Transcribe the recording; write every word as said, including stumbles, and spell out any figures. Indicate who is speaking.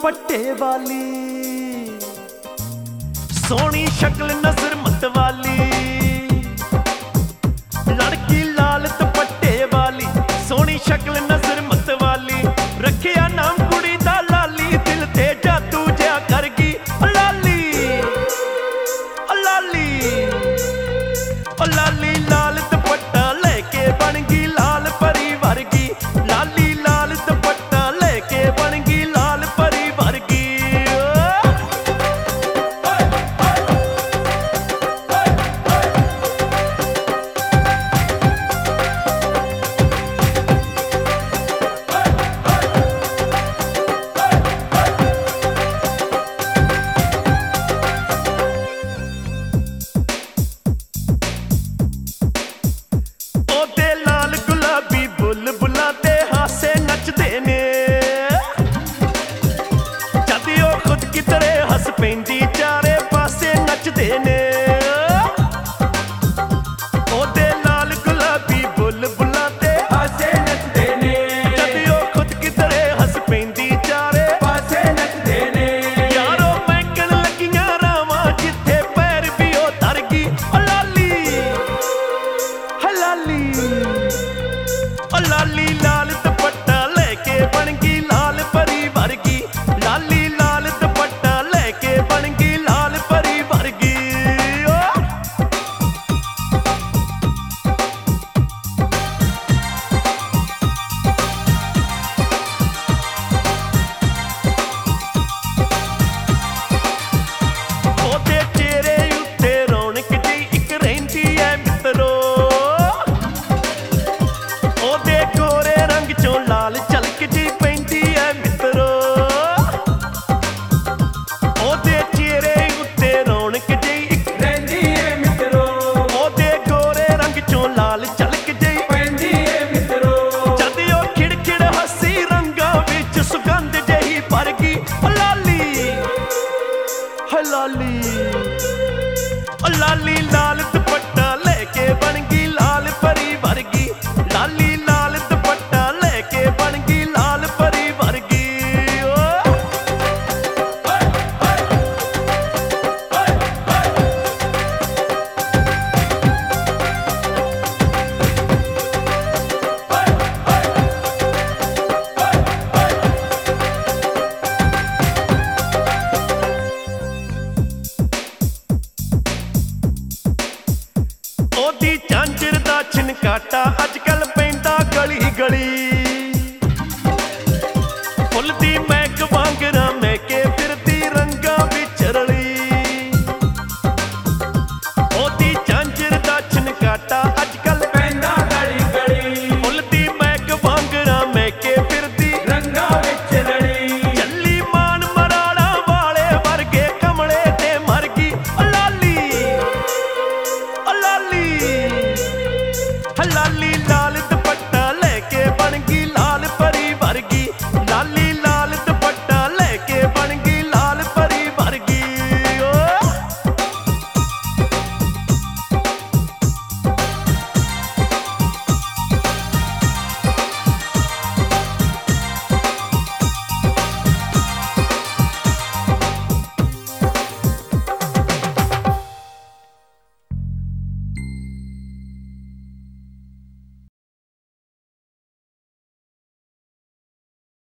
Speaker 1: दुपट्टे वाली, सोहनी शक्ल नजर मत वाली, लड़की लाल दुपट्टे वाली, सोहनी शक्ल नजर मत वाली, रखिया नाम कुड़ी दा लाली, दिल ते जादू जिहा कर गई लाली, लाली, लाली लाल दुपट्टा लेके बन गई लाल परी वर्गी, लाली लाल दुपट्टा लेके बन गई लाल परी वर्गी। लाली लाल दुपट्टा लेके बन गई लाल परी वर्गी, लाली लाल दुपट्टा लेके बन गई लाल परी वर्गी। ओदे चेहरे उत्ते रौनक जी इक रहिंदी ऐ मित्रो, लाल झलक जी पैंदी है मित्रो, ओदे चेहरे उत्ते रौनक जी रहिंदी है मित्रो, ओदे गोरे रंग चों लाल झलक जी पैंदी है मित्रो, जद ओ खिड़खिड़ हसी रंगां विच सुगंध जही भर गई लाली, लाली, लाली लाल दुपट्टा लेके बन गई लाल परी वर्गी, लाली लाल दुपट्टा लेके बन गई लाल परी वर्गी। ओदी झांझर दा छिनकाटा अजकल पैंदा गली गली,